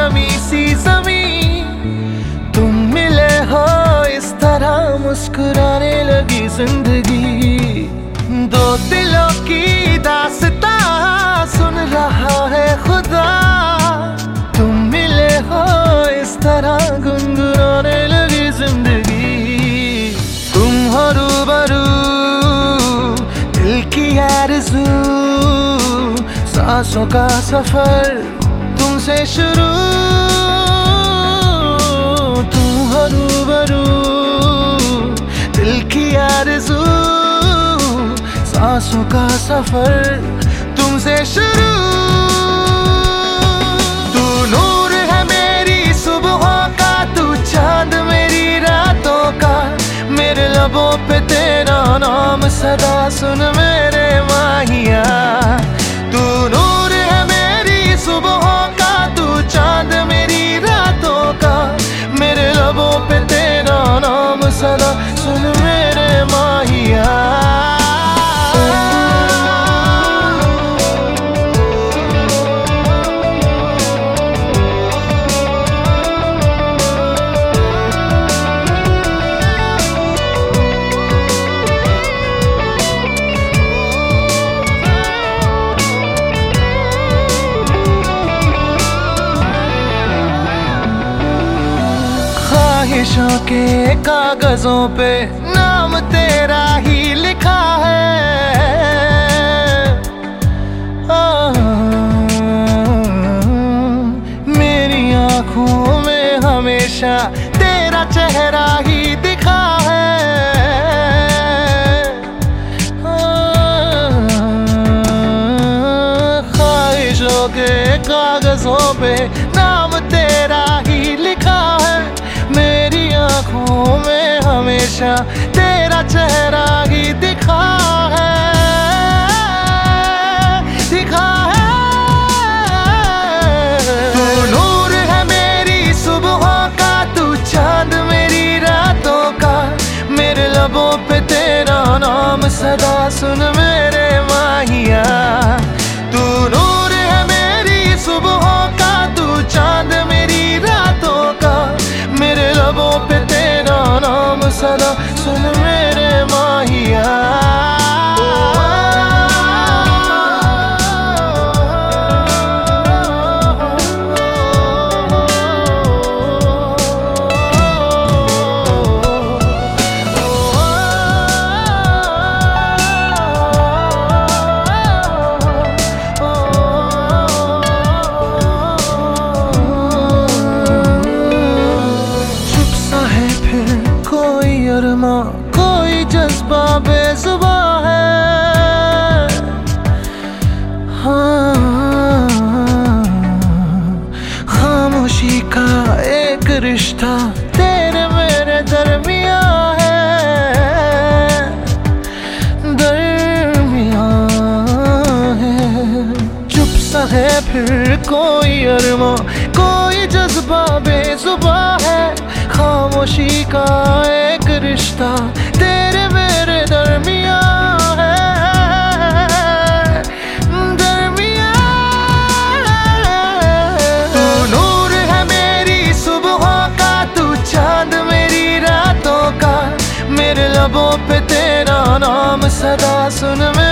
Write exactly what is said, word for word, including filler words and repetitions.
नमी सी ज़मीं, तुम मिले हो इस तरह मुस्कुराने लगी जिंदगी। दो दिलों की दास्तां सुन रहा है खुदा, तुम मिले हो इस तरह गुनगुनाने लगी जिंदगी। तुम हो रूबरू दिल की आरज़ू, सांसों का सफर तुमसे शुरू। तुम हो रूबरू दिल की आरज़ू, सांसों का सफर तुमसे शुरू। तू नूर है मेरी सुबहों का, तू चांद मेरी रातों का, मेरे लबों पे तेरा नाम सदा सुन मेरे माहिया। तू नूर है मेरी सुबहों का, तू चांद मेरी रातों का, मेरे लबों पे तेरा नाम सदा सुन मेरे माहिया। ख्वाहिशों के कागजों पे नाम तेरा ही लिखा है। आ, मेरी आँखों में हमेशा तेरा चेहरा ही दिखा है। आ, ख्वाहिशों के कागजों पे नाम तेरा ही लिखा है, मेरी आँखों में हमेशा तेरा चेहरा ही दिखा है, दिखा है। तू नूर है मेरी सुबहों का, तू चांद मेरी रातों का, मेरे लबों पे तेरा नाम सदा सुन मेरे माहिया। तू नूर है मेरी सुबहों का, तू चांद मेरी रातों का, मेरे लबों पे तेरा नाम सदा सुन मेरे माहिया। कोई जज्बा बेजुबां है, हाँ, खामोशी का एक रिश्ता तेरे मेरे दरमिया है, दरमिया है। चुप सा है फिर कोई अरमा, कोई जज्बा बेजुबां है, खामोशी का एक रिश्ता तेरे मेरे दरमिया है, दरमिया। तू नूर है मेरी सुबहों का, तू चांद मेरी रातों का, मेरे लबों पे तेरा नाम सदा सुन।